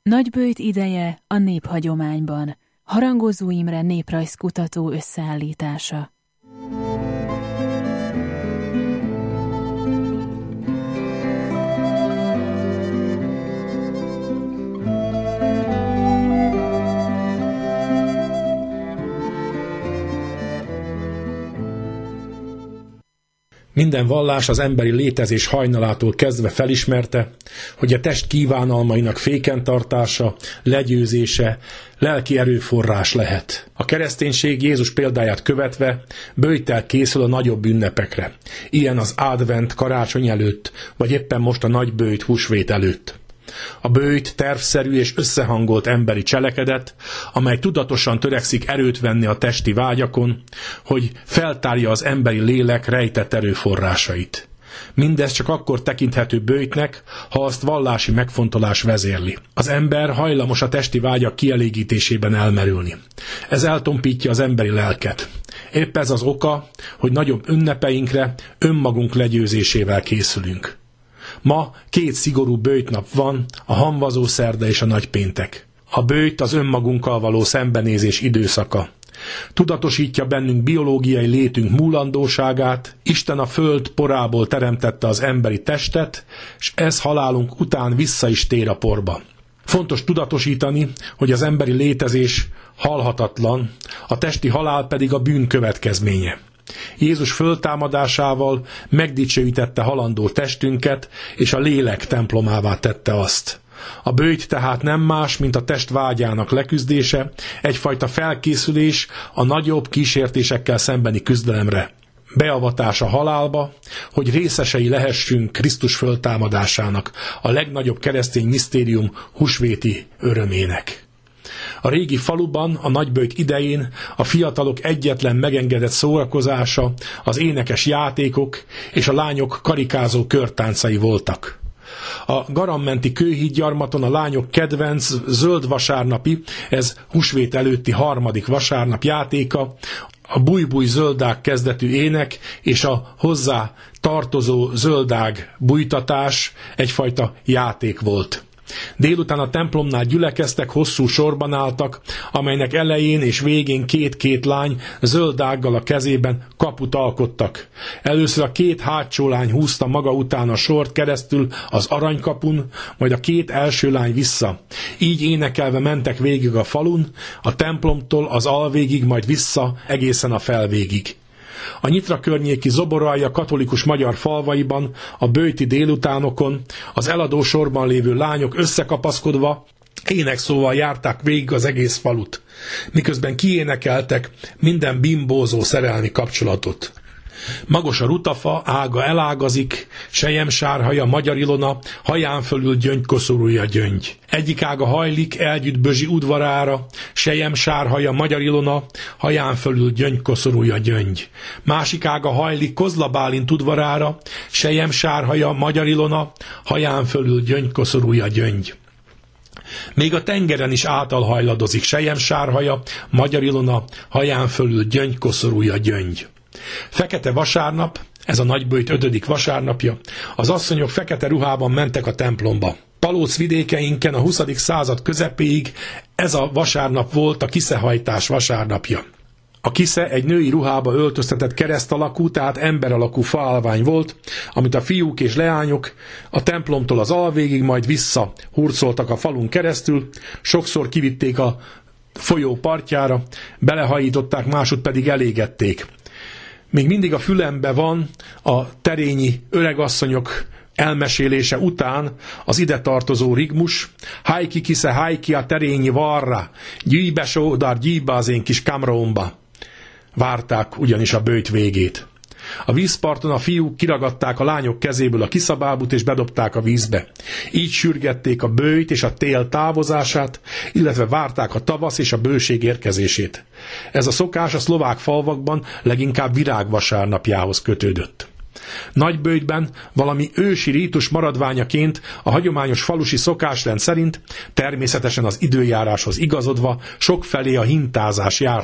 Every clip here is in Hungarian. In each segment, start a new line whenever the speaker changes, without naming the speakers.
Nagyböjt ideje a néphagyományban. Harangozó Imre néprajzkutató összeállítása.
Minden vallás az emberi létezés hajnalától kezdve felismerte, hogy a test kívánalmainak fékentartása, legyőzése lelki erőforrás lehet. A kereszténység Jézus példáját követve böjttel készül a nagyobb ünnepekre. Ilyen az advent karácsony előtt, vagy éppen most a nagyböjt húsvét előtt. A böjt tervszerű és összehangolt emberi cselekedet, amely tudatosan törekszik erőt venni a testi vágyakon, hogy feltárja az emberi lélek rejtett erőforrásait. Mindez csak akkor tekinthető böjtnek, ha azt vallási megfontolás vezérli. Az ember hajlamos a testi vágyak kielégítésében elmerülni. Ez eltompítja az emberi lelket. Épp ez az oka, hogy nagyobb ünnepeinkre önmagunk legyőzésével készülünk. Ma 2 szigorú böjtnap van, a hamvazó szerda és a nagypéntek. A böjt az önmagunkkal való szembenézés időszaka. Tudatosítja bennünk biológiai létünk múlandóságát, Isten a föld porából teremtette az emberi testet, és ez halálunk után vissza is tér a porba. Fontos tudatosítani, hogy az emberi létezés halhatatlan, a testi halál pedig a bűn következménye. Jézus föltámadásával megdicsőítette halandó testünket, és a lélek templomává tette azt. A böjt tehát nem más, mint a test vágyának leküzdése, egyfajta felkészülés a nagyobb kísértésekkel szembeni küzdelemre. Beavatás a halálba, hogy részesei lehessünk Krisztus föltámadásának, a legnagyobb keresztény misztérium húsvéti örömének. A régi faluban a nagyböjt idején a fiatalok egyetlen megengedett szórakozása az énekes játékok és a lányok karikázó körtáncai voltak. A Garamenti kőhídgyarmaton a lányok kedvenc zöld vasárnapi, ez húsvét előtti 3. vasárnap játéka, a bújbúj zöldág kezdetű ének és a hozzá tartozó zöldág bújtatás egyfajta játék volt. Délután a templomnál gyülekeztek, hosszú sorban álltak, amelynek elején és végén 2 lány zöld ággal a kezében kaput alkottak. Először a 2 hátsó lány húzta maga után a sort keresztül az aranykapun, majd a 2 első lány vissza. Így énekelve mentek végig a falun, a templomtól az alvégig, majd vissza egészen a felvégig. A Nyitra környéki Zoboralja katolikus magyar falvaiban a böjti délutánokon az eladó sorban lévő lányok összekapaszkodva énekszóval járták végig az egész falut, miközben kiénekeltek minden bimbózó szerelmi kapcsolatot. Magos a rutafa, ága elágazik, selyemsárhaja, magyar Ilona, haján fölül gyöngykoszorúja gyöngy. Egyik ága hajlik, elgyütt Bözsi udvarára, selyemsárhaja, magyar Ilona, haján fölül gyöngykoszorúja gyöngy. Másik ága hajlik Kozla Bálint udvarára, selyemsárhaja, magyar Ilona, haján fölül gyöngykoszorúja gyöngy. Még a tengeren is átalhajladozik selyemsárhaja, magyar Ilona, haján fölül gyöngykoszorúja gyöngy. Fekete vasárnap, ez a nagyböjt 5. vasárnapja, az asszonyok fekete ruhában mentek a templomba. Palóc vidékeinken a 20. század közepéig ez a vasárnap volt a kiszehajtás vasárnapja. A kisze egy női ruhába öltöztetett kereszt alakú, tehát ember alakú faállvány volt, amit a fiúk és leányok a templomtól az alvégig, majd vissza hurcoltak a falun keresztül, sokszor kivitték a folyó partjára, belehajították, másút pedig elégették. Még mindig a fülembe van a terényi öregasszonyok elmesélése után az ide tartozó rigmus, hajki kisze hajki a terényi varra, gyíbe sódar gyíbe az én kis kamraomba. Várták ugyanis a böjt végét. A vízparton a fiúk kiragadták a lányok kezéből a kiszabábut és bedobták a vízbe. Így sürgették a böjt és a tél távozását, illetve várták a tavasz és a bőség érkezését. Ez a szokás a szlovák falvakban leginkább virágvasárnapjához kötődött. Nagyböjtben valami ősi rítus maradványaként a hagyományos falusi szokásrend szerint, természetesen az időjáráshoz igazodva, sokfelé a hintázás járta.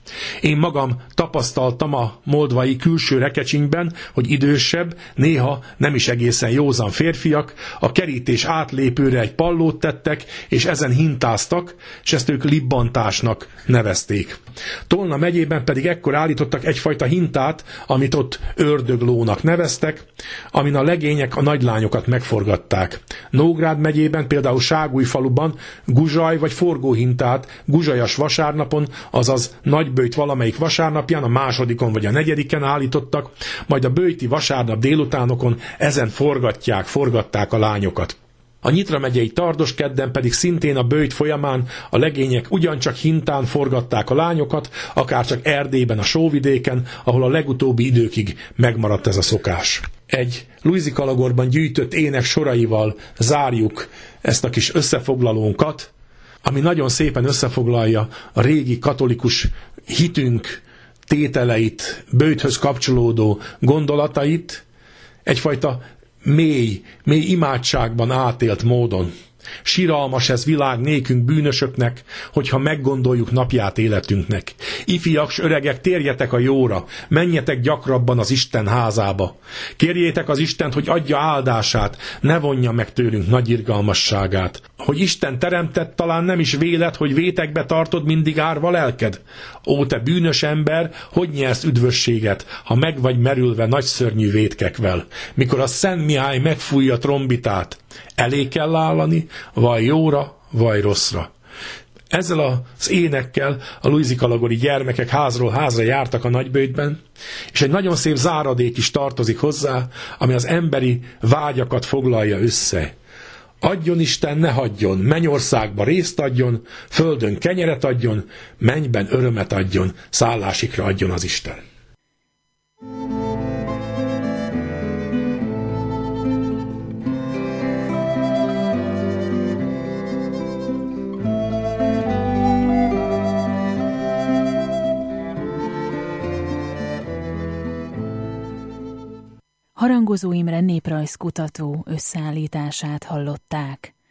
Én magam tapasztaltam a moldvai külső Rekecsinyben, hogy idősebb, néha nem is egészen józan férfiak a kerítés átlépőre egy pallót tettek, és ezen hintáztak, és ezt ők libbantásnak nevezték. Tolna megyében pedig ekkor állítottak egyfajta hintát, amit ott ördöglónak neveztek, amin a legények a nagylányokat megforgatták. Nógrád megyében, például Ságújfaluban guzsaj vagy forgóhintát guzsajas vasárnapon, azaz Nagyböjt valamelyik vasárnapján, a másodikon vagy a negyediken állítottak, majd a böjti vasárnap délutánokon ezen forgatták a lányokat. A Nyitra megyei Tardoskedden pedig szintén a böjt folyamán a legények ugyancsak hintán forgatták a lányokat, akárcsak Erdélyben, a Sóvidéken, ahol a legutóbbi időkig megmaradt ez a szokás. Egy Luisi Kalagorban gyűjtött ének soraival zárjuk ezt a kis összefoglalónkat, ami nagyon szépen összefoglalja a régi katolikus hitünk tételeit, böjthöz kapcsolódó gondolatait, egyfajta mély imádságban átélt módon. Siralmas ez világ nékünk bűnösöknek, hogyha meggondoljuk napját életünknek. Ifiak s öregek, térjetek a jóra, menjetek gyakrabban az Isten házába. Kérjétek az Istent, hogy adja áldását, ne vonja meg tőlünk nagy irgalmasságát. Hogy Isten teremtett, talán nem is véled, hogy vétekbe tartod mindig árva lelked? Ó, te bűnös ember, hogy nyersz üdvösséget, ha meg vagy merülve nagyszörnyű vétkekvel? Mikor a Szent Mihály megfújja trombitát, elé kell állani, vagy jóra, vagy rosszra. Ezzel az énekkel a Luisi Kalagori gyermekek házról házra jártak a Nagyböjtben, és egy nagyon szép záradék is tartozik hozzá, ami az emberi vágyakat foglalja össze. Adjon Isten, ne hagyjon, mennyországba részt adjon, földön kenyeret adjon, mennyben örömet adjon, szállásikra adjon az Isten.
Harangozó Imre néprajzkutató összeállítását hallották.